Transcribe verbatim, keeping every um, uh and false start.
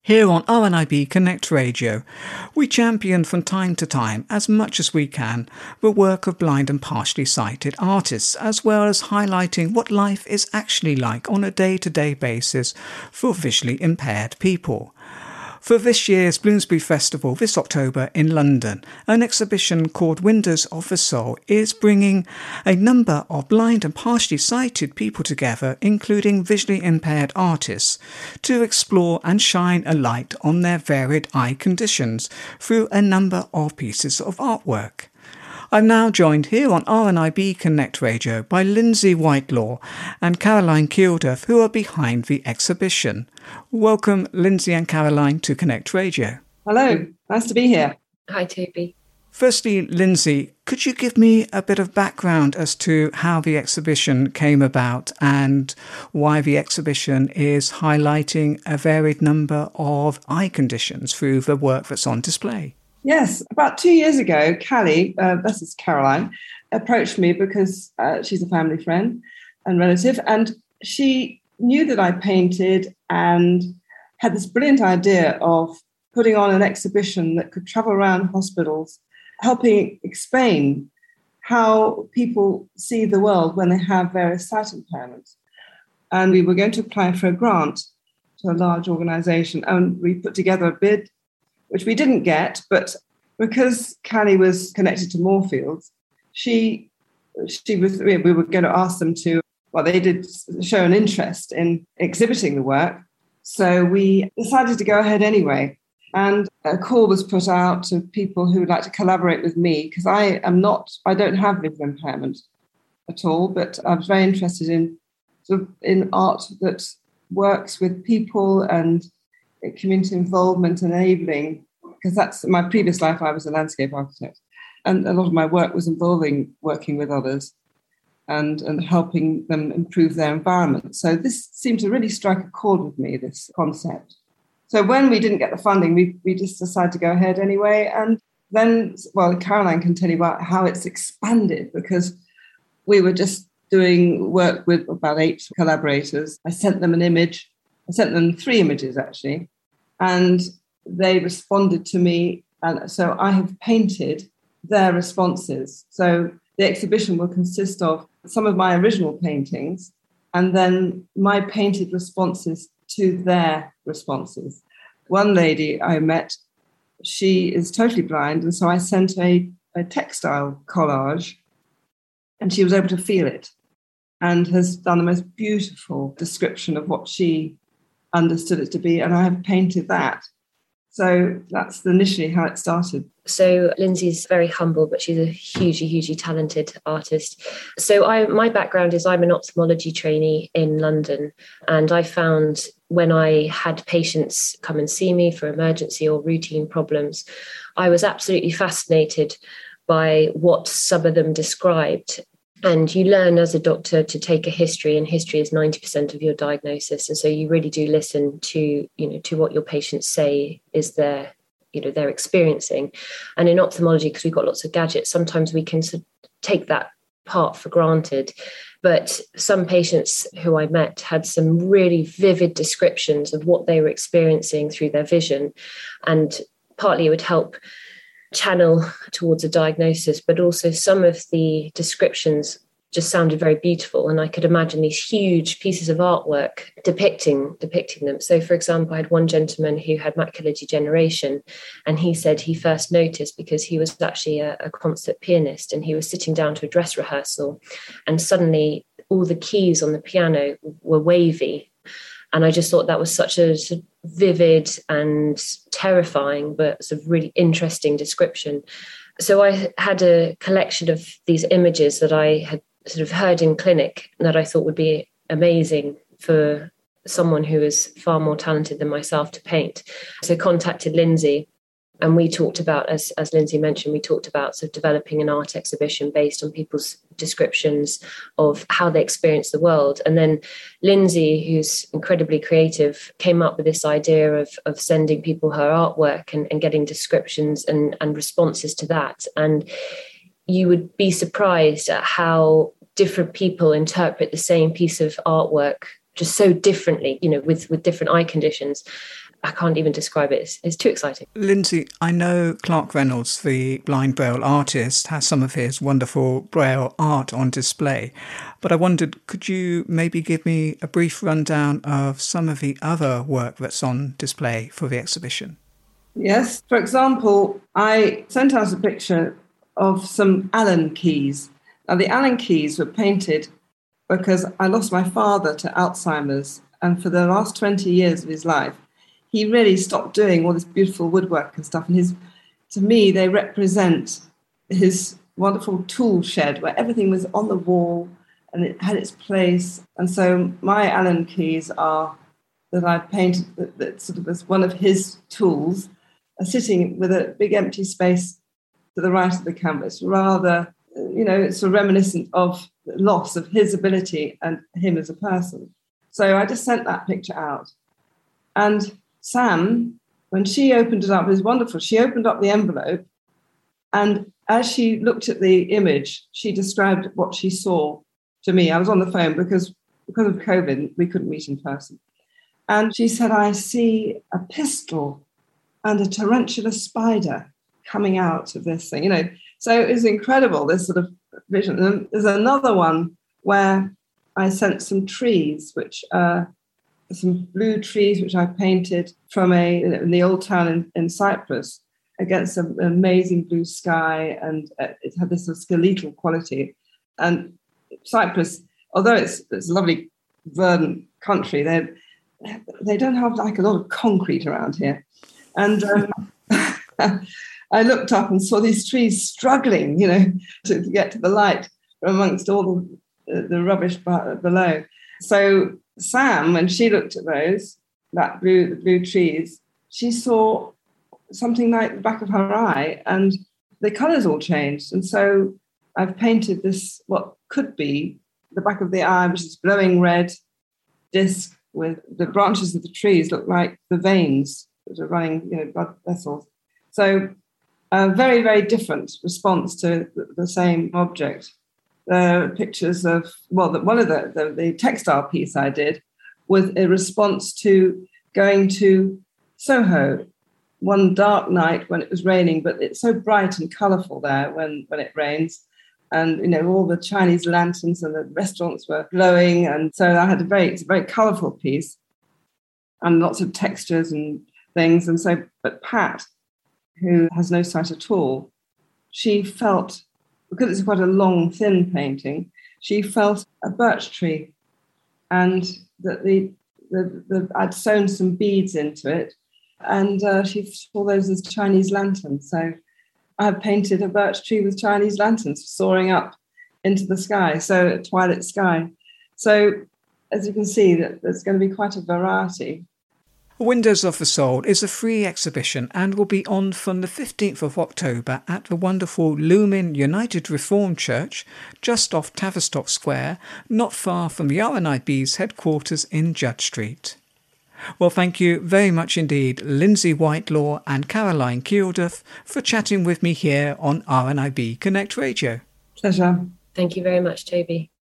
Here on R N I B Connect Radio, we champion from time to time, as much as we can, the work of blind and partially sighted artists, as well as highlighting what life is actually like on a day-to-day basis for visually impaired people. For this year's Bloomsbury Festival this October in London, an exhibition called Windows of the Soul is bringing a number of blind and partially sighted people together, including visually impaired artists, to explore and shine a light on their varied eye conditions through a number of pieces of artwork. I'm now joined here on R N I B Connect Radio by Lindsay Whitelaw and Caroline Kilduff, who are behind the exhibition. Welcome, Lindsay and Caroline, to Connect Radio. Hello, nice to be here. Hi, Toby. Firstly, Lindsay, could you give me a bit of background as to how the exhibition came about and why the exhibition is highlighting a varied number of eye conditions through the work that's on display? Yes, about two years ago, Callie, uh, this is Caroline, approached me because uh, she's a family friend and relative, and she knew that I painted and had this brilliant idea of putting on an exhibition that could travel around hospitals, helping explain how people see the world when they have various sight impairments. And we were going to apply for a grant to a large organisation, and we put together a bid, which we didn't get, but because Callie was connected to Moorfields, she she was we were going to ask them to, well, they did show an interest in exhibiting the work. So we decided to go ahead anyway. And a call was put out to people who would like to collaborate with me, because I am not, I don't have visual impairment at all, but I was very interested in sort of in art that works with people and community involvement and enabling, because that's my previous life. I was a landscape architect, and a lot of my work was involving working with others and, and helping them improve their environment. So this seemed to really strike a chord with me, this concept. So when we didn't get the funding, we, we just decided to go ahead anyway. And then, well, Caroline can tell you about how it's expanded, because we were just doing work with about eight collaborators. I sent them an image. I sent them three images, actually, and they responded to me. And so I have painted their responses. So the exhibition will consist of some of my original paintings and then my painted responses to their responses. One lady I met, she is totally blind, and so I sent a, a textile collage, and she was able to feel it and has done the most beautiful description of what she understood it to be, and I have painted that. So that's initially how it started. So Lindsay's very humble, but she's a hugely, hugely talented artist. So I, my background is I'm an ophthalmology trainee in London, and I found when I had patients come and see me for emergency or routine problems, I was absolutely fascinated by what some of them described. And you learn as a doctor to take a history, and history is ninety percent of your diagnosis. And so you really do listen to, you know, to what your patients say is their, you know, they're experiencing. And in ophthalmology, because we've got lots of gadgets, sometimes we can sort of take that part for granted. But some patients who I met had some really vivid descriptions of what they were experiencing through their vision. And partly it would help channel towards a diagnosis, but also some of the descriptions just sounded very beautiful, and I could imagine these huge pieces of artwork depicting depicting them. So, for example, I had one gentleman who had macular degeneration, and he said he first noticed because he was actually a, a concert pianist, and he was sitting down to a dress rehearsal, and suddenly all the keys on the piano were wavy. And I just thought that was such a sort of vivid and terrifying, but sort of really interesting description. So I had a collection of these images that I had sort of heard in clinic that I thought would be amazing for someone who is far more talented than myself to paint. So contacted Lindsay, and we talked about, as, as Lindsay mentioned, we talked about sort of developing an art exhibition based on people's descriptions of how they experience the world. And then Lindsay, who's incredibly creative, came up with this idea of, of sending people her artwork and, and getting descriptions and, and responses to that. And you would be surprised at how different people interpret the same piece of artwork just so differently, you know, with, with different eye conditions. I can't even describe it. It's, it's too exciting. Lindsay, I know Clark Reynolds, the blind Braille artist, has some of his wonderful Braille art on display. But I wondered, could you maybe give me a brief rundown of some of the other work that's on display for the exhibition? Yes. For example, I sent out a picture of some Allen keys. Now, the Allen keys were painted because I lost my father to Alzheimer's, and for the last twenty years of his life, he really stopped doing all this beautiful woodwork and stuff. And his, to me, they represent his wonderful tool shed where everything was on the wall and it had its place. And so my Allen keys are that I painted that, that sort of as one of his tools, are sitting with a big empty space to the right of the canvas. Rather, you know, it's a reminiscent of the loss of his ability and him as a person. So I just sent that picture out. And Sam, when she opened it up, it was wonderful. She opened up the envelope, and as she looked at the image, she described what she saw to me. I was on the phone because, because of COVID, we couldn't meet in person. And she said, I see a pistol and a tarantula spider coming out of this thing, you know. So it was incredible, this sort of vision. And there's another one where I sent some trees, which are some blue trees, which I painted from a in the old town in, in Cyprus against an amazing blue sky, and it had this sort of skeletal quality. And Cyprus, although it's, it's a lovely verdant country, they they don't have like a lot of concrete around here. And um, I looked up and saw these trees struggling, you know, to, to get to the light amongst all the, the rubbish below. So Sam, when she looked at those, that blue, the blue trees, she saw something like the back of her eye, and the colours all changed. And so I've painted this, what could be the back of the eye, which is glowing red disc with the branches of the trees look like the veins that are running, you know, blood vessels. So a very, very different response to the, the same object. There are pictures of, well, the, one of the, the, the textile piece I did was a response to going to Soho one dark night when it was raining, but it's so bright and colourful there when, when it rains. And, you know, all the Chinese lanterns and the restaurants were glowing. And so I had a very, it's a very colourful piece and lots of textures and things. And so, but Pat, who has no sight at all, she felt, because it's quite a long, thin painting, she felt a birch tree, and that the, the, the I'd sewn some beads into it, and uh, she saw those as Chinese lanterns. So I have painted a birch tree with Chinese lanterns soaring up into the sky, so a twilight sky. So as you can see, that there's going to be quite a variety. Windows of the Soul is a free exhibition and will be on from the fifteenth of October at the wonderful Lumen United Reformed Church, just off Tavistock Square, not far from the R N I B's headquarters in Judd Street. Well, thank you very much indeed, Lindsay Whitelaw and Caroline Kilduff, for chatting with me here on R N I B Connect Radio. Pleasure. Thank you very much, Toby.